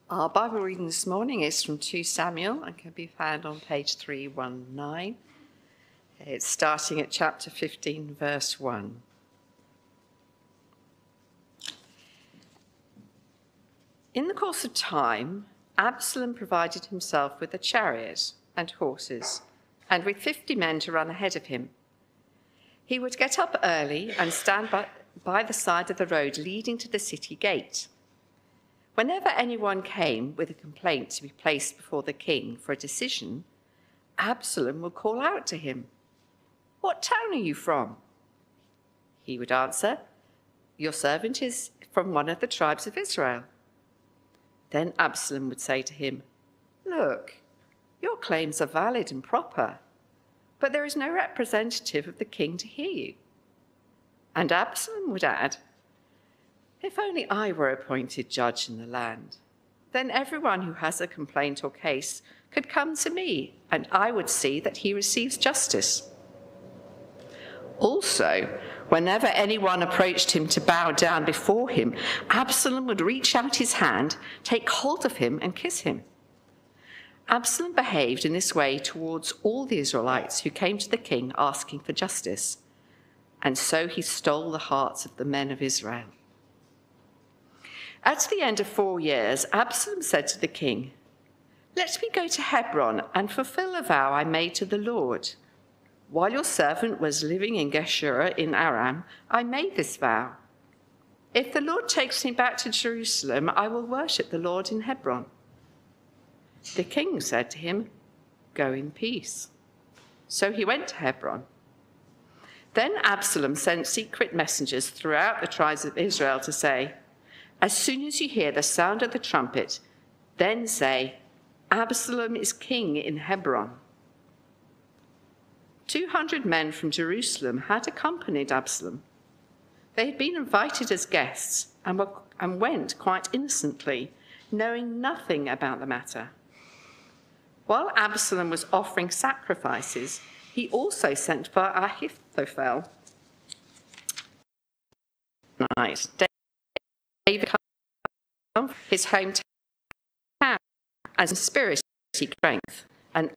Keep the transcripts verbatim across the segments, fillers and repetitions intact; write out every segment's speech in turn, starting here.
Our Bible reading this morning is from Second Samuel and can be found on page three nineteen. It's starting at chapter fifteen, verse one. In the course of time, Absalom provided himself with a chariot and horses, and with fifty men to run ahead of him. He would get up early and stand by, by the side of the road leading to the city gate. Whenever anyone came with a complaint to be placed before the king for a decision, Absalom would call out to him, "What town are you from?" He would answer, "Your servant is from one of the tribes of Israel." Then Absalom would say to him, "Look, your claims are valid and proper, but there is no representative of the king to hear you." And Absalom would add, "If only I were appointed judge in the land, then everyone who has a complaint or case could come to me, and I would see that he receives justice." Also, whenever anyone approached him to bow down before him, Absalom would reach out his hand, take hold of him, and kiss him. Absalom behaved in this way towards all the Israelites who came to the king asking for justice, and so he stole the hearts of the men of Israel. At the end of four years, Absalom said to the king, "Let me go to Hebron and fulfill a vow I made to the Lord. While your servant was living in Geshur in Aram, I made this vow. If the Lord takes me back to Jerusalem, I will worship the Lord in Hebron." The king said to him, "Go in peace." So he went to Hebron. Then Absalom sent secret messengers throughout the tribes of Israel to say, "As soon as you hear the sound of the trumpet, then say, 'Absalom is king in Hebron.'" Two hundred men from Jerusalem had accompanied Absalom. They had been invited as guests and, were, and went quite innocently, knowing nothing about the matter. While Absalom was offering sacrifices, he also sent for Ahithophel. Night. David from his hometown as a spirit strength, and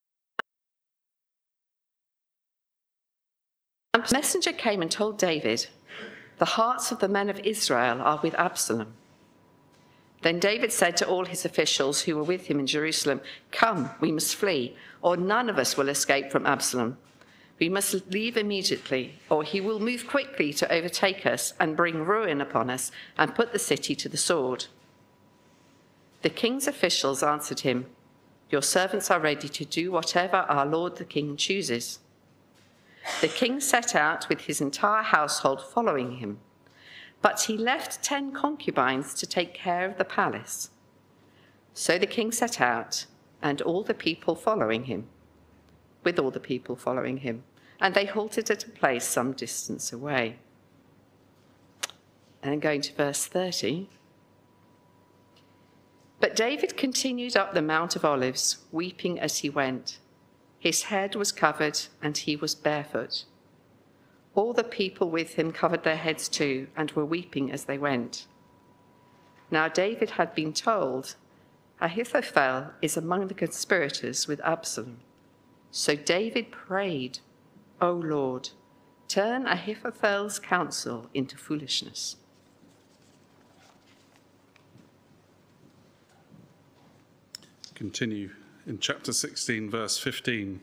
a messenger came and told David, "The hearts of the men of Israel are with Absalom." Then David said to all his officials who were with him in Jerusalem, "Come, we must flee, or none of us will escape from Absalom. We must leave immediately, or he will move quickly to overtake us and bring ruin upon us and put the city to the sword." The king's officials answered him, "Your servants are ready to do whatever our lord the king chooses." The king set out with his entire household following him, but he left ten concubines to take care of the palace. So the king set out, and all the people following him, with all the people following him, and they halted at a place some distance away. And going to verse thirty. But David continued up the Mount of Olives, weeping as he went. His head was covered, and he was barefoot. All the people with him covered their heads too, and were weeping as they went. Now David had been told, "Ahithophel is among the conspirators with Absalom." So David prayed, "O Lord, turn Ahithophel's counsel into foolishness." Continue in chapter sixteen, verse fifteen.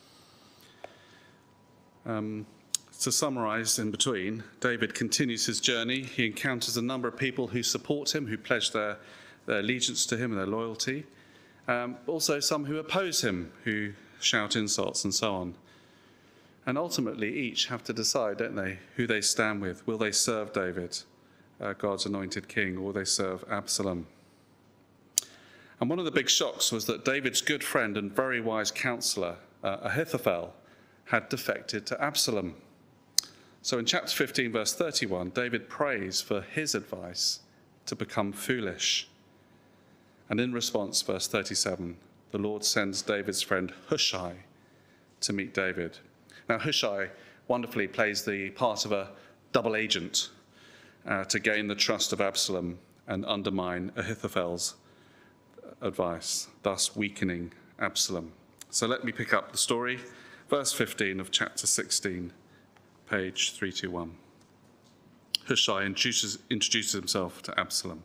Um, to summarize in between, David continues his journey. He encounters a number of people who support him, who pledge their, their allegiance to him and their loyalty. Um, also some who oppose him, who shout insults and so on. And ultimately each have to decide, don't they, who they stand with. Will they serve David, uh, God's anointed king, or will they serve Absalom? And one of the big shocks was that David's good friend and very wise counselor, uh, Ahithophel, had defected to Absalom. So in chapter fifteen, verse thirty-one, David prays for his advice to become foolish. And in response, verse thirty-seven, the Lord sends David's friend Hushai to meet David. Now Hushai wonderfully plays the part of a double agent uh, to gain the trust of Absalom and undermine Ahithophel's advice, thus weakening Absalom. So let me pick up the story. Verse fifteen of chapter sixteen, page three twenty-one. Hushai introduces, introduces himself to Absalom.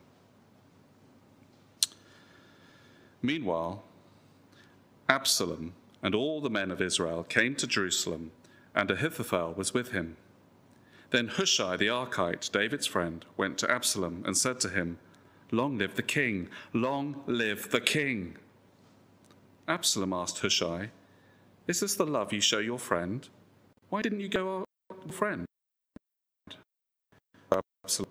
Meanwhile, Absalom and all the men of Israel came to Jerusalem, and Ahithophel was with him. Then Hushai the Archite, David's friend, went to Absalom and said to him, "Long live the king! Long live the king!" Absalom asked Hushai, "Is this the love you show your friend? Why didn't you go out with your friend?" Absalom,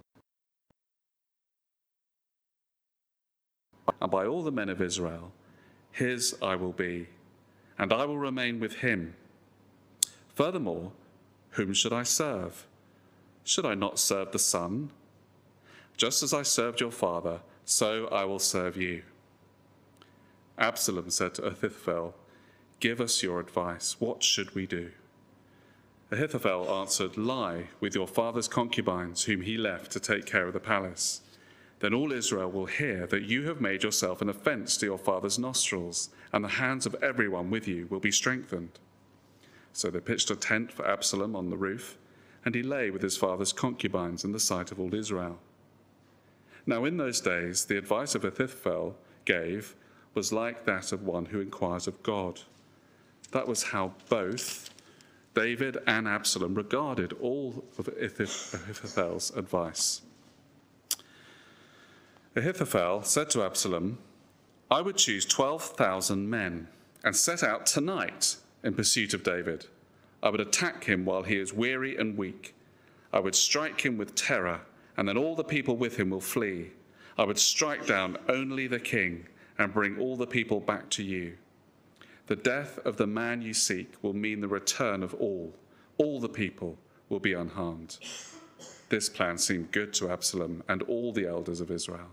"And by all the men of Israel, his I will be, and I will remain with him. Furthermore, whom should I serve? Should I not serve the son? Just as I served your father, so I will serve you." Absalom said to Ahithophel, "Give us your advice. What should we do?" Ahithophel answered, "Lie with your father's concubines, whom he left to take care of the palace. Then all Israel will hear that you have made yourself an offense to your father's nostrils, and the hands of everyone with you will be strengthened." So they pitched a tent for Absalom on the roof, and he lay with his father's concubines in the sight of all Israel. Now in those days the advice of Ahithophel gave was like that of one who inquires of God. That was how both David and Absalom regarded all of Ahithophel's advice. Ahithophel said to Absalom, "I would choose twelve thousand men and set out tonight in pursuit of David. I would attack him while he is weary and weak. I would strike him with terror, and then all the people with him will flee. I would strike down only the king and bring all the people back to you. The death of the man you seek will mean the return of all. All the people will be unharmed." This plan seemed good to Absalom and all the elders of Israel.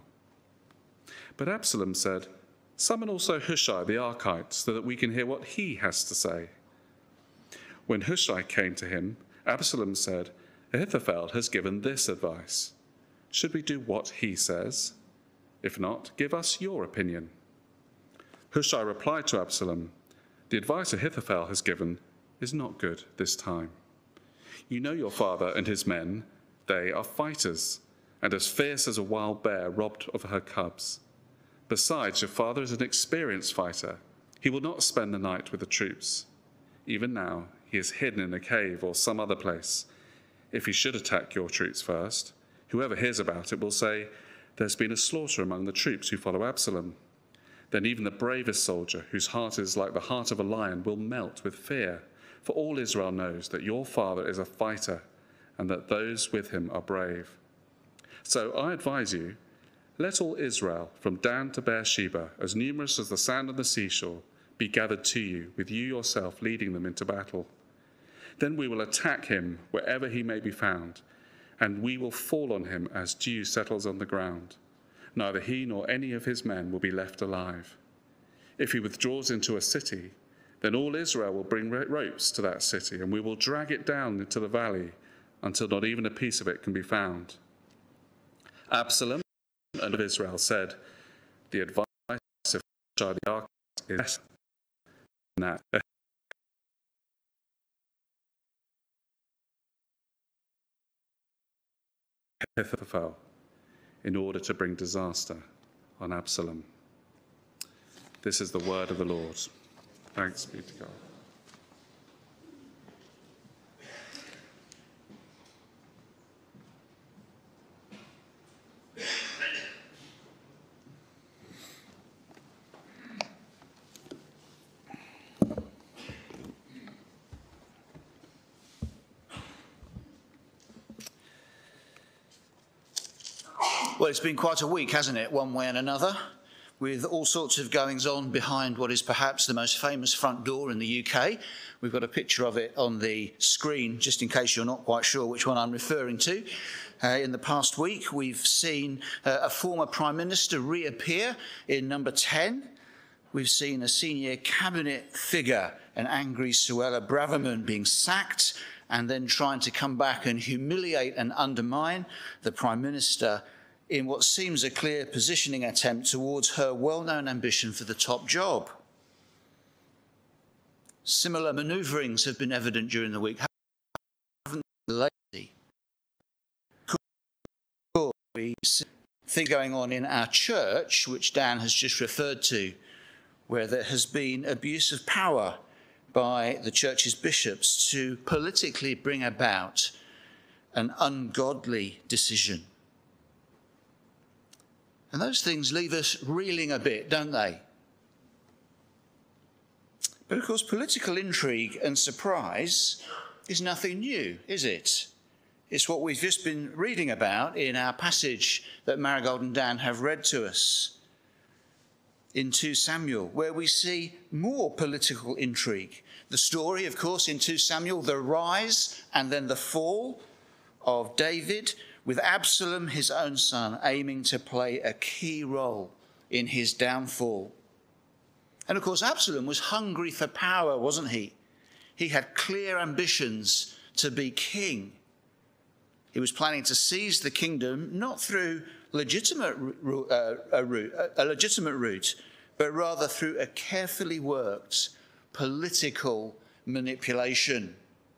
But Absalom said, "Summon also Hushai the Archite, so that we can hear what he has to say." When Hushai came to him, Absalom said, "Ahithophel has given this advice. Should we do what he says? If not, give us your opinion." Hushai replied to Absalom, "The advice Ahithophel has given is not good this time. You know your father and his men, they are fighters, and as fierce as a wild bear robbed of her cubs. Besides, your father is an experienced fighter. He will not spend the night with the troops. Even now, he is hidden in a cave or some other place. If he should attack your troops first, whoever hears about it will say, 'There's been a slaughter among the troops who follow Absalom.' Then even the bravest soldier, whose heart is like the heart of a lion, will melt with fear, for all Israel knows that your father is a fighter and that those with him are brave. So I advise you, let all Israel, from Dan to Beersheba, as numerous as the sand on the seashore, be gathered to you, with you yourself leading them into battle. Then we will attack him wherever he may be found, and we will fall on him as dew settles on the ground. Neither he nor any of his men will be left alive. If he withdraws into a city, then all Israel will bring ropes to that city, and we will drag it down into the valley until not even a piece of it can be found." Absalom and of Israel said, "The advice of Hushai the Archite is better than that Ahithophel, in order to bring disaster on Absalom." This is the word of the Lord. Thanks be to God. Well, it's been quite a week, hasn't it, one way and another, with all sorts of goings-on behind what is perhaps the most famous front door in the U K. We've got a picture of it on the screen, just in case you're not quite sure which one I'm referring to. Uh, in the past week, we've seen uh, a former Prime Minister reappear in number ten. We've seen a senior cabinet figure, an angry Suella Braverman, being sacked and then trying to come back and humiliate and undermine the Prime Minister in what seems a clear positioning attempt towards her well-known ambition for the top job. Similar manoeuvrings have been evident during the week. Haven't lately. We see things going on in our church, which Dan has just referred to, where there has been abuse of power by the church's bishops to politically bring about an ungodly decision. And those things leave us reeling a bit, don't they? But of course, political intrigue and surprise is nothing new, is it? It's what we've just been reading about in our passage that Marigold and Dan have read to us in Second Samuel, where we see more political intrigue. The story, of course, in Second Samuel, the rise and then the fall of David, with Absalom, his own son, aiming to play a key role in his downfall. And of course, Absalom was hungry for power, wasn't he? He had clear ambitions to be king. He was planning to seize the kingdom, not through legitimate, uh, a, route, a legitimate route, but rather through a carefully worked political manipulation.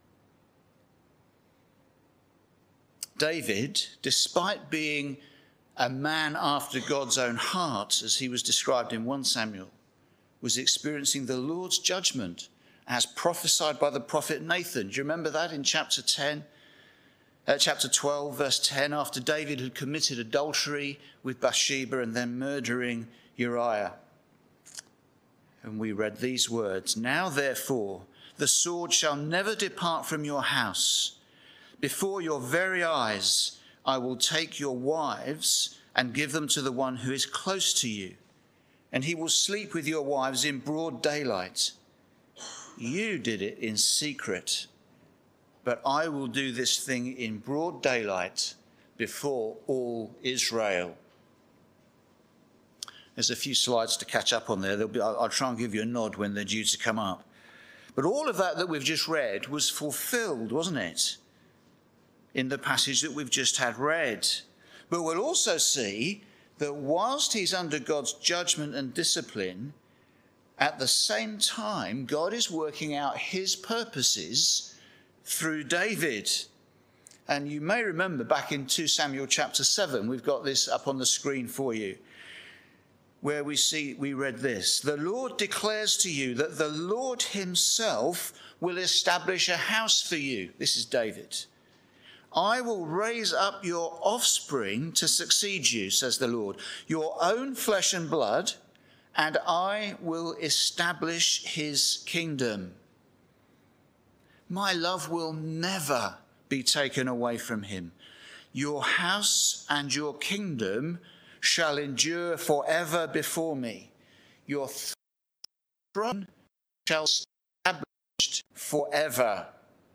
David, despite being a man after God's own heart, as he was described in First Samuel, was experiencing the Lord's judgment as prophesied by the prophet Nathan. Do you remember that in chapter ten? Uh, chapter twelve, verse ten, after David had committed adultery with Bathsheba and then murdering Uriah. And we read these words, "Now therefore the sword shall never depart from your house. Before your very eyes I will take your wives and give them to the one who is close to you, and he will sleep with your wives in broad daylight. You did it in secret, but I will do this thing in broad daylight before all Israel." There's a few slides to catch up on there. There'll be, I'll, I'll try and give you a nod when they're due to come up. But all of that that we've just read was fulfilled, wasn't it, in the passage that we've just had read. But we'll also see that whilst he's under God's judgment and discipline, at the same time, God is working out his purposes through David. And you may remember back in Second Samuel chapter seven, we've got this up on the screen for you, where we see, we read this, "The Lord declares to you that the Lord himself will establish a house for you." This is David. "I will raise up your offspring to succeed you, says the Lord, your own flesh and blood, and I will establish his kingdom. My love will never be taken away from him. Your house and your kingdom shall endure forever before me. Your throne shall be established forever."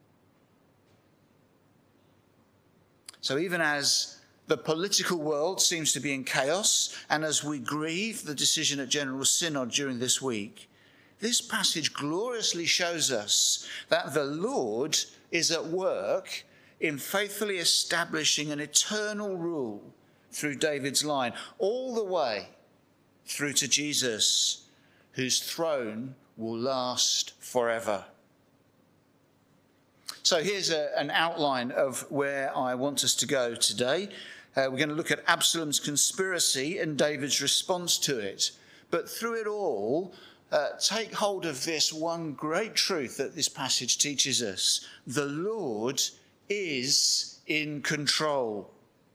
So even as the political world seems to be in chaos, and as we grieve the decision at General Synod during this week, this passage gloriously shows us that the Lord is at work in faithfully establishing an eternal rule through David's line, all the way through to Jesus, whose throne will last forever. So here's a, an outline of where I want us to go today. Uh, we're going to look at Absalom's conspiracy and David's response to it. But through it all, uh, take hold of this one great truth that this passage teaches us. The Lord is in control.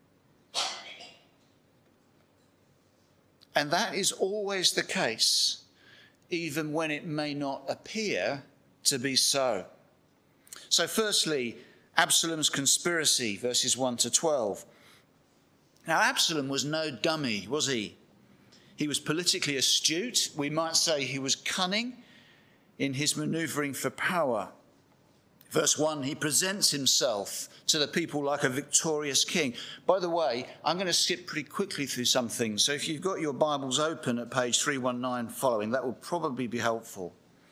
And that is always the case, even when it may not appear to be so. So firstly, Absalom's conspiracy, verses one to twelve. Now, Absalom was no dummy, was he? He was politically astute. We might say he was cunning in his manoeuvring for power. Verse one, he presents himself to the people like a victorious king. By the way, I'm going to skip pretty quickly through some things. So if you've got your Bibles open at page three nineteen following, that will probably be helpful.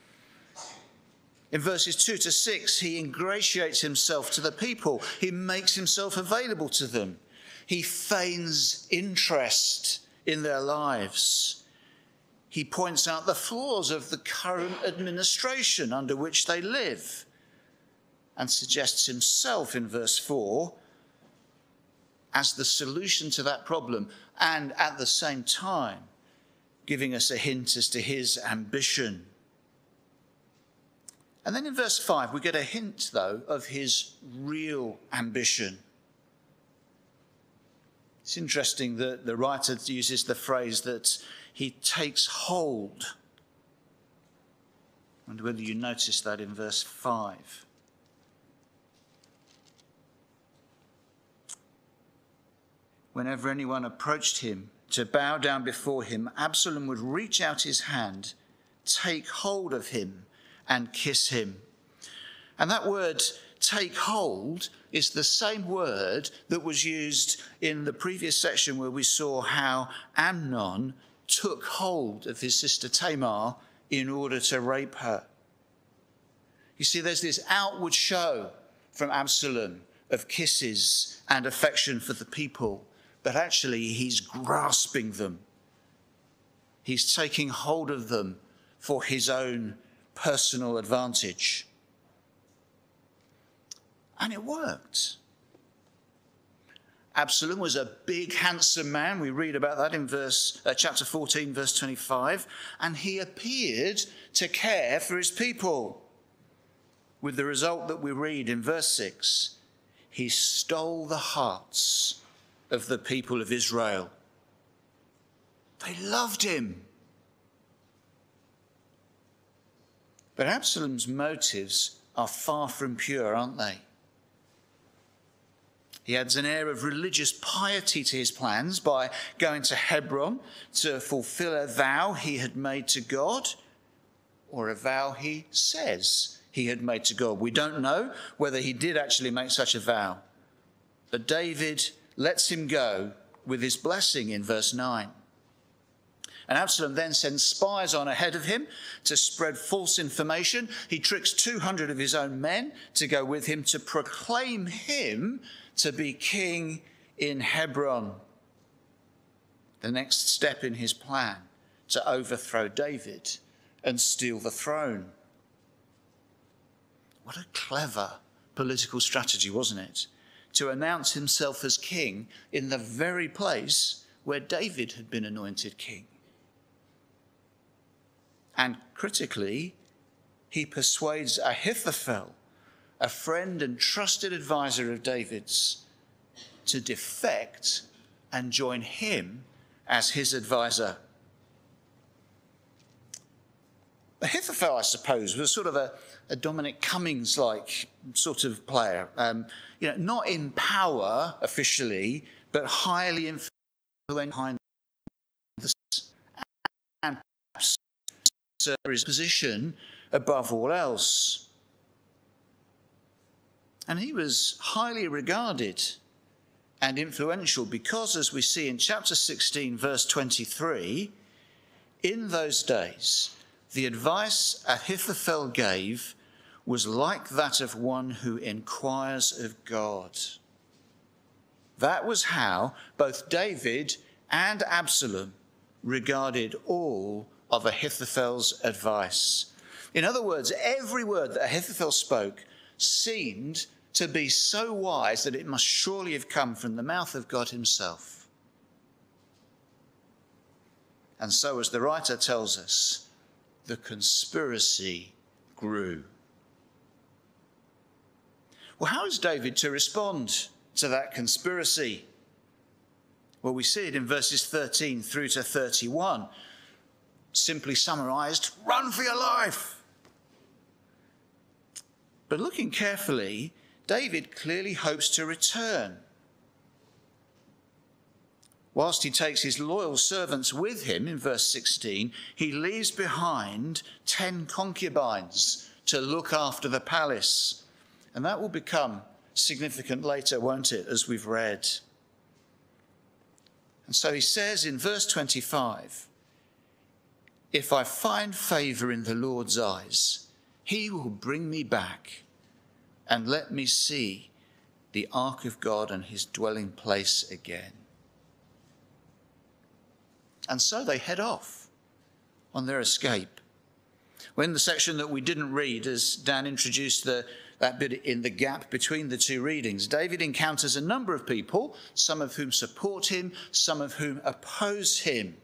In verses two to six, he ingratiates himself to the people. He makes himself available to them. He feigns interest in their lives. He points out the flaws of the current administration under which they live and suggests himself in verse four as the solution to that problem, and at the same time giving us a hint as to his ambition. And then in verse five we get a hint, though, of his real ambition. It's interesting that the writer uses the phrase that he takes hold. I wonder whether you notice that in verse five. Whenever anyone approached him to bow down before him, Absalom would reach out his hand, take hold of him, and kiss him. And that word, take hold, is the same word that was used in the previous section where we saw how Amnon took hold of his sister Tamar in order to rape her. You see, there's this outward show from Absalom of kisses and affection for the people, but actually he's grasping them. He's taking hold of them for his own personal advantage. And it worked. Absalom was a big, handsome man. We read about that in verse uh, chapter fourteen, verse twenty-five. And he appeared to care for his people, with the result that we read in verse six. He stole the hearts of the people of Israel. They loved him. But Absalom's motives are far from pure, aren't they? He adds an air of religious piety to his plans by going to Hebron to fulfill a vow he had made to God, or a vow he says he had made to God. We don't know whether he did actually make such a vow. But David lets him go with his blessing in verse nine. And Absalom then sends spies on ahead of him to spread false information. He tricks two hundred of his own men to go with him to proclaim him to be king in Hebron. The next step in his plan to overthrow David and steal the throne. What a clever political strategy, wasn't it? To announce himself as king in the very place where David had been anointed king. And critically, he persuades Ahithophel, a friend and trusted advisor of David's, to defect and join him as his advisor. Ahithophel, I suppose, was sort of a, a Dominic Cummings-like sort of player. Um, you know, not in power officially, but highly influential behind the and perhaps his position above all else. And he was highly regarded and influential because, as we see in chapter sixteen, verse twenty-three, in those days, the advice Ahithophel gave was like that of one who inquires of God. That was how both David and Absalom regarded all of Ahithophel's advice. In other words, every word that Ahithophel spoke seemed to be so wise that it must surely have come from the mouth of God himself. And so, as the writer tells us, the conspiracy grew. Well, how is David to respond to that conspiracy? Well, we see it in verses thirteen through to thirty-one. Simply summarized, run for your life. But looking carefully, David clearly hopes to return. Whilst he takes his loyal servants with him in verse sixteen, he leaves behind ten concubines to look after the palace. And that will become significant later, won't it, as we've read. And so he says in verse twenty-five, if I find favour in the Lord's eyes, he will bring me back and let me see the ark of God and his dwelling place again. And so they head off on their escape. Well, in the section that we didn't read, as Dan introduced the, that bit in the gap between the two readings, David encounters a number of people, some of whom support him, some of whom oppose him.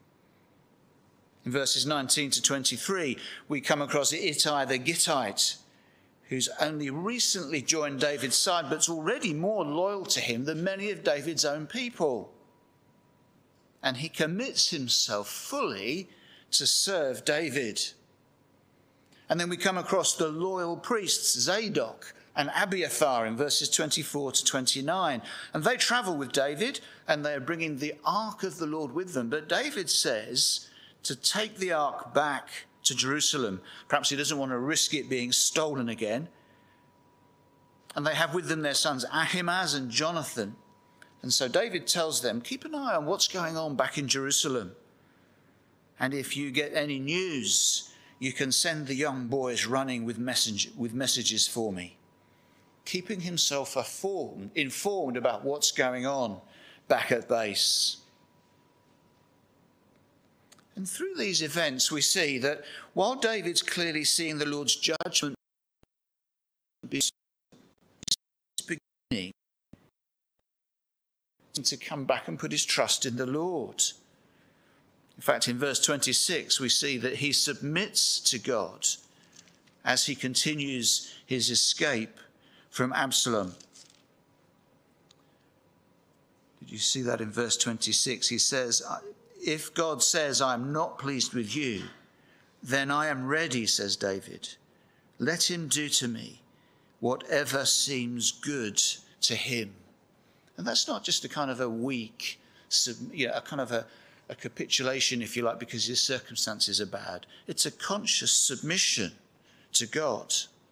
In verses nineteen to twenty-three, we come across Ittai the Gittite, who's only recently joined David's side, but's already more loyal to him than many of David's own people. And he commits himself fully to serve David. And then we come across the loyal priests, Zadok and Abiathar, in verses twenty-four to twenty-nine. And they travel with David, and they are bringing the ark of the Lord with them. But David says to take the ark back to Jerusalem. Perhaps he doesn't want to risk it being stolen again. And they have with them their sons Ahimaaz and Jonathan. And so David tells them, keep an eye on what's going on back in Jerusalem. And if you get any news, you can send the young boys running with, message, with messages for me. Keeping himself informed, informed about what's going on back at base. And through these events, we see that while David's clearly seeing the Lord's judgment beginning to come back and put his trust in the Lord. In fact, in verse twenty-six, we see that he submits to God as he continues his escape from Absalom. Did you see that in verse twenty-six? He says, if God says, I'm not pleased with you, then I am ready, says David. Let him do to me whatever seems good to him. And that's not just a kind of a weak, you know, a kind of a, a capitulation, if you like, because his circumstances are bad. It's a conscious submission to God.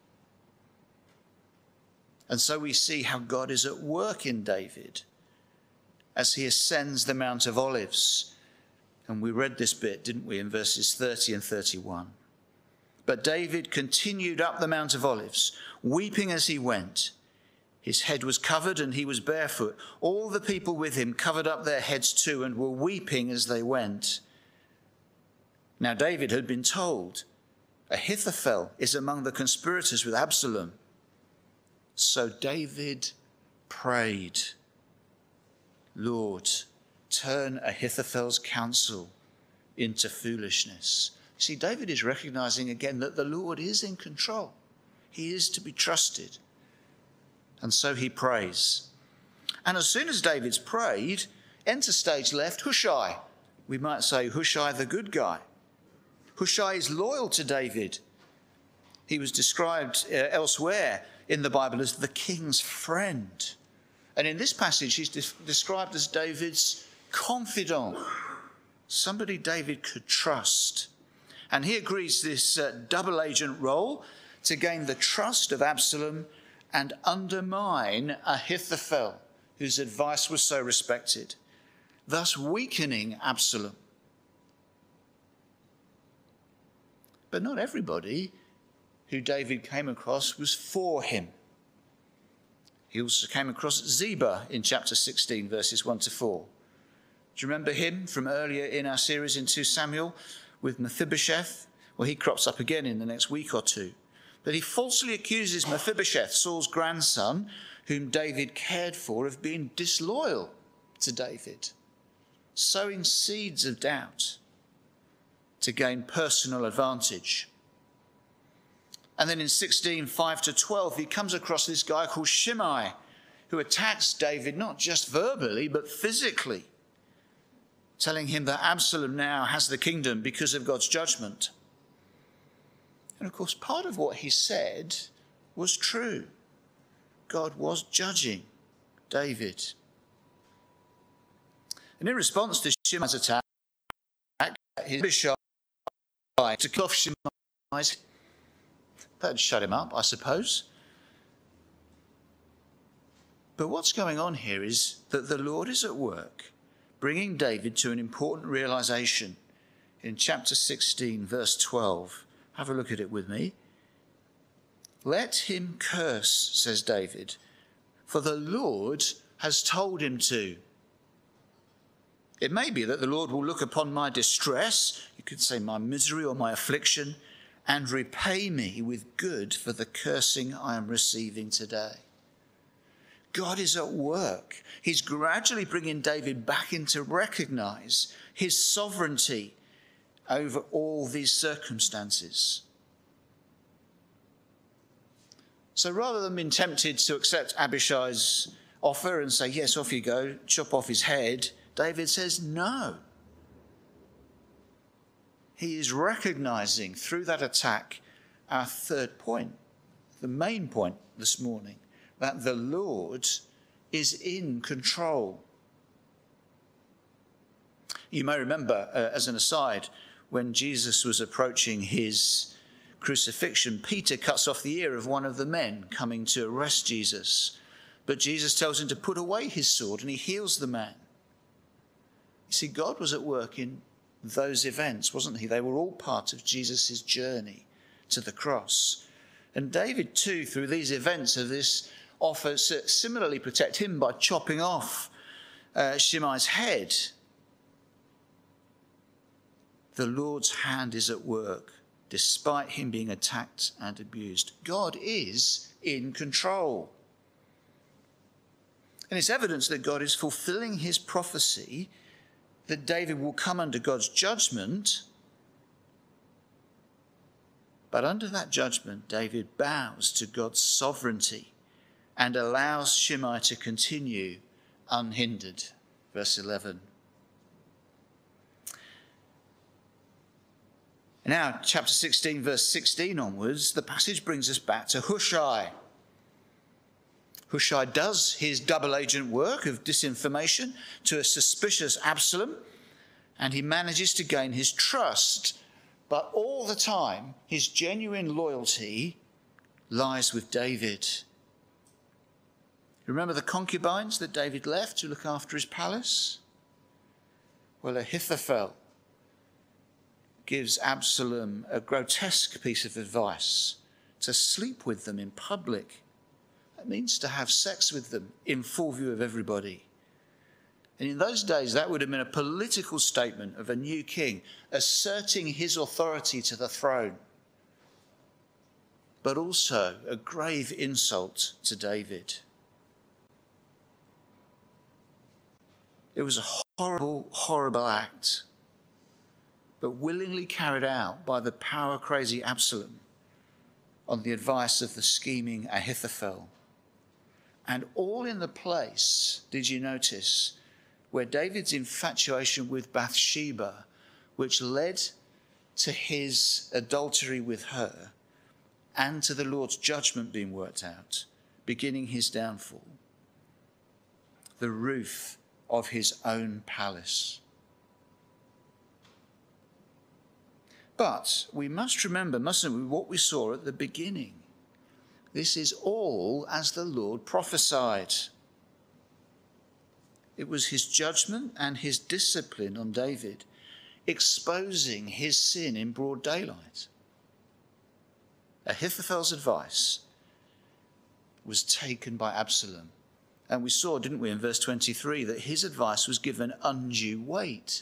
And so we see how God is at work in David as he ascends the Mount of Olives. And we read this bit, didn't we, in verses thirty and thirty-one. But David continued up the Mount of Olives, weeping as he went. His head was covered and he was barefoot. All the people with him covered up their heads too and were weeping as they went. Now David had been told, Ahithophel is among the conspirators with Absalom. So David prayed, Lord, turn Ahithophel's counsel into foolishness. See, David is recognizing again that the Lord is in control. He is to be trusted. And so he prays. And as soon as David's prayed, enter stage left Hushai. We might say Hushai the good guy. Hushai is loyal to David. He was described uh, elsewhere in the Bible as the king's friend. And in this passage, he's de- described as David's confidant, somebody David could trust. And he agrees this uh, double agent role to gain the trust of Absalom and undermine Ahithophel, whose advice was so respected, thus weakening Absalom. But not everybody who David came across was for him. He also came across Ziba in chapter sixteen, verses one to four. Do you remember him from earlier in our series in Second Samuel with Mephibosheth? Well, he crops up again in the next week or two. But he falsely accuses Mephibosheth, Saul's grandson, whom David cared for, of being disloyal to David, sowing seeds of doubt to gain personal advantage. And then in sixteen, five to twelve, he comes across this guy called Shimei, who attacks David not just verbally, but physically, telling him that Absalom now has the kingdom because of God's judgment. And of course, part of what he said was true. God was judging David. And in response to Shimei's attack, his bishop to cut off Shimei's, that'd shut him up, I suppose. But what's going on here is that the Lord is at work, bringing David to an important realization in chapter sixteen, verse twelve. Have a look at it with me. Let him curse, says David, for the Lord has told him to. It may be that the Lord will look upon my distress, you could say my misery or my affliction, and repay me with good for the cursing I am receiving today. God is at work. He's gradually bringing David back in to recognize his sovereignty over all these circumstances. So rather than being tempted to accept Abishai's offer and say, yes, off you go, chop off his head, David says no. He is recognizing through that attack our third point, the main point this morning, that the Lord is in control. You may remember, uh, as an aside, when Jesus was approaching his crucifixion, Peter cuts off the ear of one of the men coming to arrest Jesus. But Jesus tells him to put away his sword and he heals the man. You see, God was at work in those events, wasn't he? They were all part of Jesus' journey to the cross. And David too, through these events of this offer, similarly protect him by chopping off uh, Shimei's head. The Lord's hand is at work, despite him being attacked and abused. God is in control. And it's evidence that God is fulfilling his prophecy that David will come under God's judgment. But under that judgment, David bows to God's sovereignty and allows Shimei to continue unhindered. Verse eleven. Now, chapter sixteen, verse sixteen onwards, the passage brings us back to Hushai. Hushai does his double agent work of disinformation to a suspicious Absalom, and he manages to gain his trust. But all the time, his genuine loyalty lies with David. Remember the concubines that David left to look after his palace? Well, Ahithophel gives Absalom a grotesque piece of advice: to sleep with them in public. That means to have sex with them in full view of everybody. And in those days, that would have been a political statement of a new king asserting his authority to the throne, but also a grave insult to David. It was a horrible, horrible act, but willingly carried out by the power-crazy Absalom on the advice of the scheming Ahithophel. And all in the place, did you notice, where David's infatuation with Bathsheba, which led to his adultery with her and to the Lord's judgment being worked out, beginning his downfall, the roof of his own palace. But we must remember, mustn't we, what we saw at the beginning. This is all as the Lord prophesied. It was his judgment and his discipline on David, exposing his sin in broad daylight. Ahithophel's advice was taken by Absalom. And we saw, didn't we, in verse twenty-three, that his advice was given undue weight.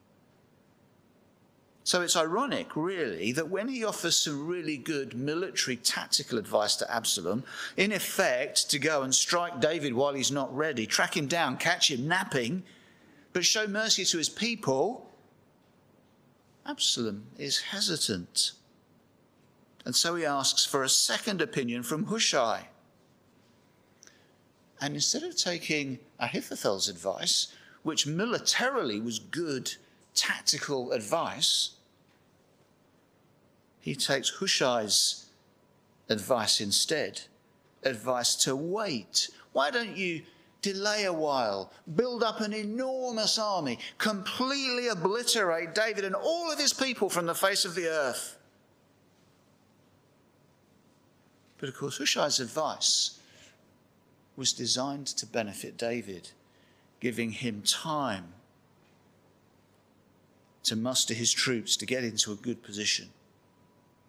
So it's ironic, really, that when he offers some really good military tactical advice to Absalom, in effect to go and strike David while he's not ready, track him down, catch him napping, but show mercy to his people, Absalom is hesitant. And so he asks for a second opinion from Hushai. And instead of taking Ahithophel's advice, which militarily was good tactical advice, he takes Hushai's advice instead, advice to wait. Why don't you delay a while, build up an enormous army, completely obliterate David and all of his people from the face of the earth? But of course, Hushai's advice was designed to benefit David, giving him time to muster his troops to get into a good position.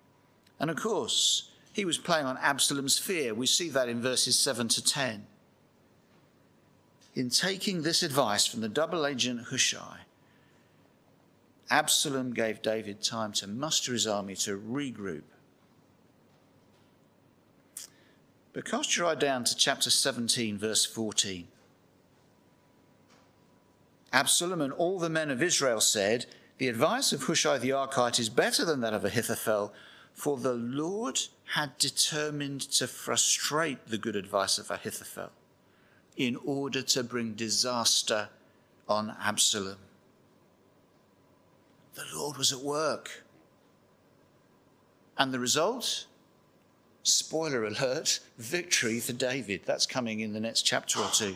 And of course, he was playing on Absalom's fear. We see that in verses seven to ten. in taking this advice from the double agent Hushai, Absalom gave David time to muster his army to regroup. But cast your eye down to chapter seventeen, verse fourteen. Absalom and all the men of Israel said, "The advice of Hushai the Archite is better than that of Ahithophel, for the Lord had determined to frustrate the good advice of Ahithophel in order to bring disaster on Absalom." The Lord was at work. And the result? Spoiler alert, victory for David. That's coming in the next chapter or two.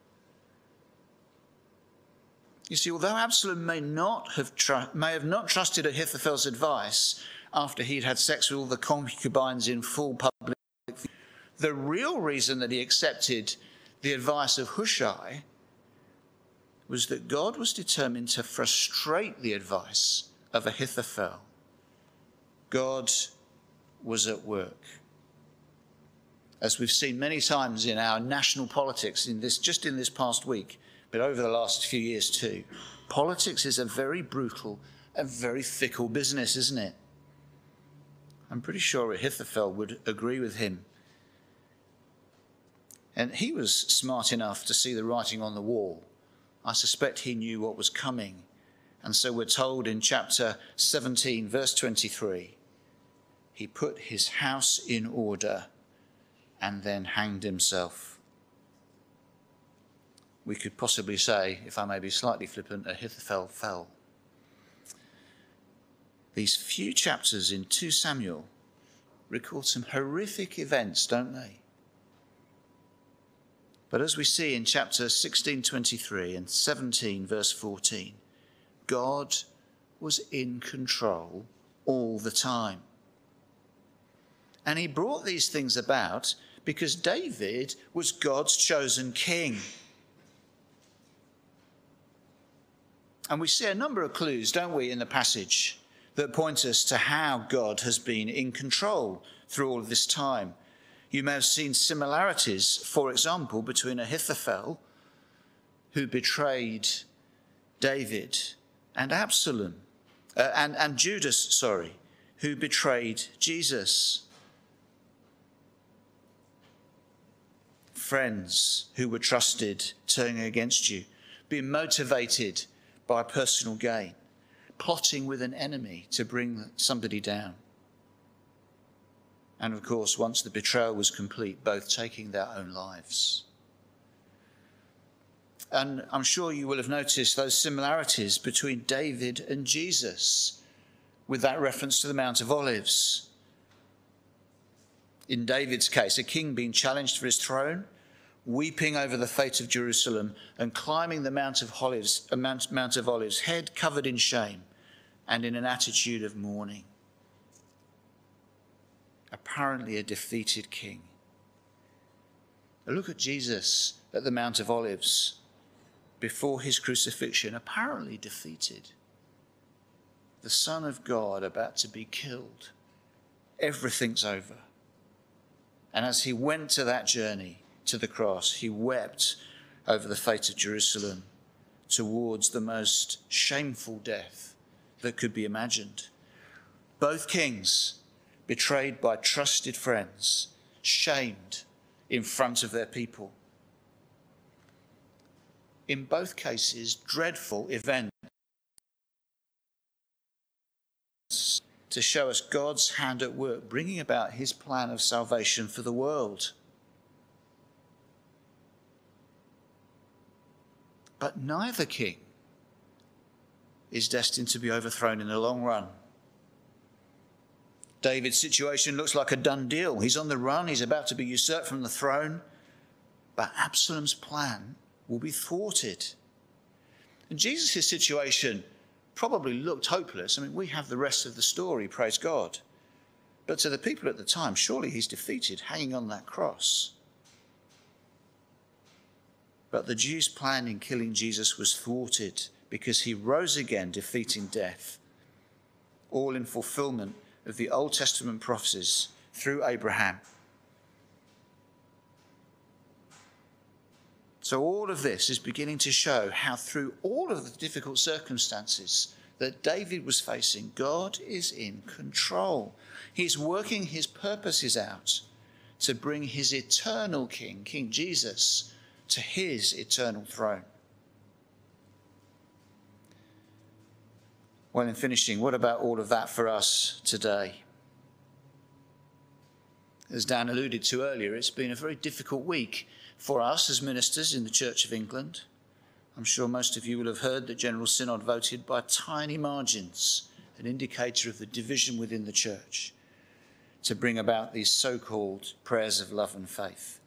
You see, although Absalom may not have tr- may have not trusted Ahithophel's advice after he'd had sex with all the concubines in full public view, the real reason that he accepted the advice of Hushai was that God was determined to frustrate the advice of Ahithophel. God was at work. As we've seen many times in our national politics, in this, just in this past week, but over the last few years too, politics is a very brutal and very fickle business, isn't it? I'm pretty sure Ahithophel would agree with him. And he was smart enough to see the writing on the wall. I suspect he knew what was coming. And so we're told in chapter seventeen, verse twenty-three, he put his house in order and then hanged himself. We could possibly say, if I may be slightly flippant, Ahithophel fell. These few chapters in Second Samuel record some horrific events, don't they? But as we see in chapter sixteen twenty-three and seventeen verse fourteen, God was in control all the time. And he brought these things about because David was God's chosen king. And we see a number of clues, don't we, in the passage that point us to how God has been in control through all of this time. You may have seen similarities, for example, between Ahithophel, who betrayed David, and Absalom, uh, and, and Judas, sorry, who betrayed Jesus. Friends who were trusted turning against you, being motivated by personal gain, plotting with an enemy to bring somebody down. And of course, once the betrayal was complete, both taking their own lives. And I'm sure you will have noticed those similarities between David and Jesus with that reference to the Mount of Olives. In David's case, a king being challenged for his throne, weeping over the fate of Jerusalem and climbing the Mount of Olives, uh, Mount, Mount of Olives, head covered in shame and in an attitude of mourning. Apparently a defeated king. But look at Jesus at the Mount of Olives before his crucifixion, apparently defeated. The Son of God about to be killed. Everything's over. And as he went to that journey to the cross, he wept over the fate of Jerusalem towards the most shameful death that could be imagined. Both kings betrayed by trusted friends, shamed in front of their people. In both cases, dreadful events to show us God's hand at work, bringing about his plan of salvation for the world. But neither king is destined to be overthrown in the long run. David's situation looks like a done deal. He's on the run, he's about to be usurped from the throne, but Absalom's plan will be thwarted. And Jesus' situation probably looked hopeless. I mean, we have the rest of the story, praise God. But to the people at the time, surely he's defeated, hanging on that cross. But the Jews' plan in killing Jesus was thwarted because he rose again, defeating death, all in fulfillment of the Old Testament prophecies through Abraham. So all of this is beginning to show how through all of the difficult circumstances that David was facing, God is in control. He's working his purposes out to bring his eternal King, King Jesus, to his eternal throne. Well, in finishing, what about all of that for us today? As Dan alluded to earlier, it's been a very difficult week for us as ministers in the Church of England. I'm sure most of you will have heard that General Synod voted by tiny margins, an indicator of the division within the church, to bring about these so-called prayers of love and faith.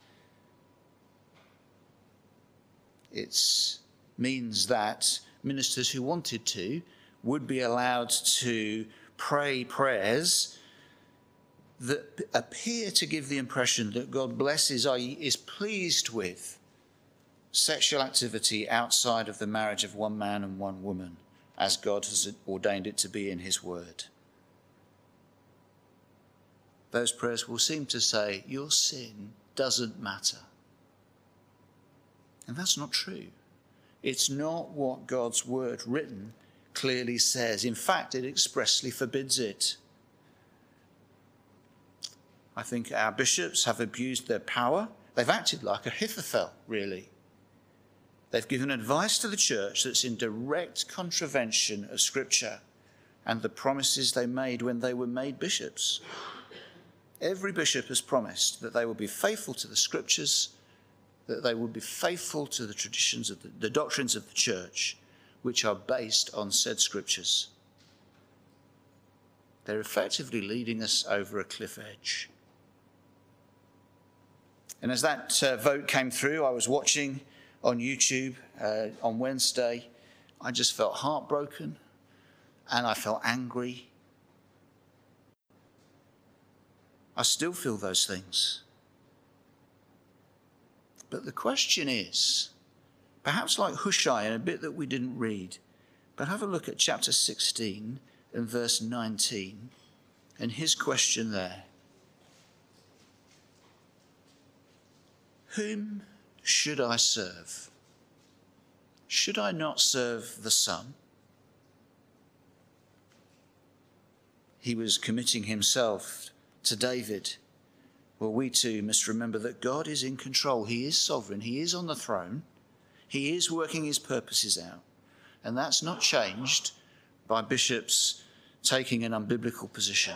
It means that ministers who wanted to would be allowed to pray prayers that appear to give the impression that God blesses, that is, is pleased with sexual activity outside of the marriage of one man and one woman, as God has ordained it to be in his word. Those prayers will seem to say, your sin doesn't matter. And that's not true. It's not what God's word written clearly says. In fact, it expressly forbids it. I think our bishops have abused their power. They've acted like Ahithophel, really. They've given advice to the church that's in direct contravention of Scripture and the promises they made when they were made bishops. Every bishop has promised that they will be faithful to the Scriptures, that they will be faithful to the traditions of the, the doctrines of the church, which are based on said Scriptures. They're effectively leading us over a cliff edge. And as that uh, vote came through, I was watching on YouTube uh, on Wednesday. I just felt heartbroken and I felt angry. I still feel those things. But the question is, perhaps like Hushai in a bit that we didn't read, but have a look at chapter sixteen and verse nineteen and his question there. Whom should I serve? Should I not serve the Son? He was committing himself to David. Well, we too must remember that God is in control. He is sovereign. He is on the throne. He is working his purposes out. And that's not changed by bishops taking an unbiblical position.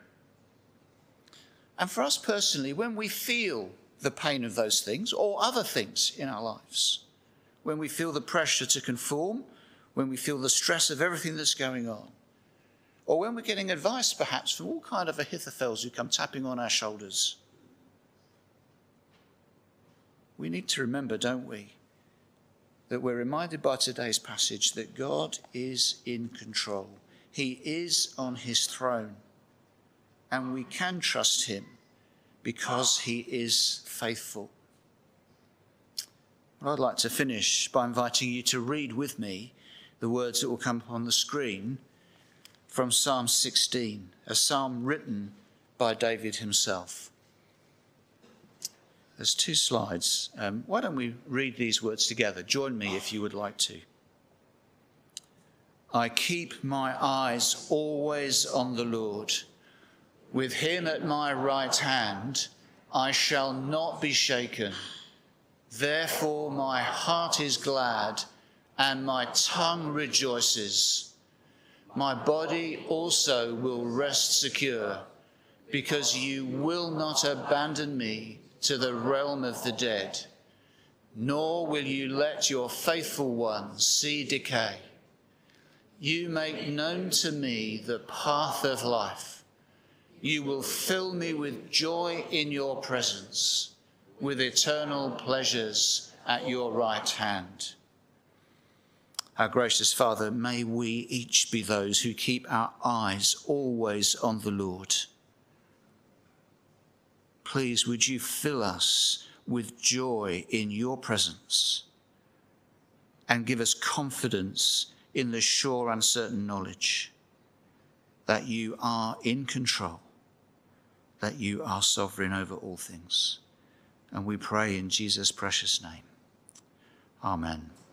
And for us personally, when we feel the pain of those things or other things in our lives, when we feel the pressure to conform, when we feel the stress of everything that's going on, or when we're getting advice perhaps from all kind of Ahithophels who come tapping on our shoulders, we need to remember, don't we, that we're reminded by today's passage that God is in control. He is on his throne, and we can trust him because he is faithful. Well, I'd like to finish by inviting you to read with me the words that will come up on the screen from Psalm sixteen, a psalm written by David himself. There's two slides. Um, why don't we read these words together? Join me if you would like to. I keep my eyes always on the Lord. With him at my right hand, I shall not be shaken. Therefore my heart is glad and my tongue rejoices. My body also will rest secure, because you will not abandon me to the realm of the dead, nor will you let your faithful one see decay. You make known to me the path of life. You will fill me with joy in your presence, with eternal pleasures at your right hand. Our gracious Father, may we each be those who keep our eyes always on the Lord. Please, would you fill us with joy in your presence and give us confidence in the sure and certain knowledge that you are in control, that you are sovereign over all things. And we pray in Jesus' precious name. Amen.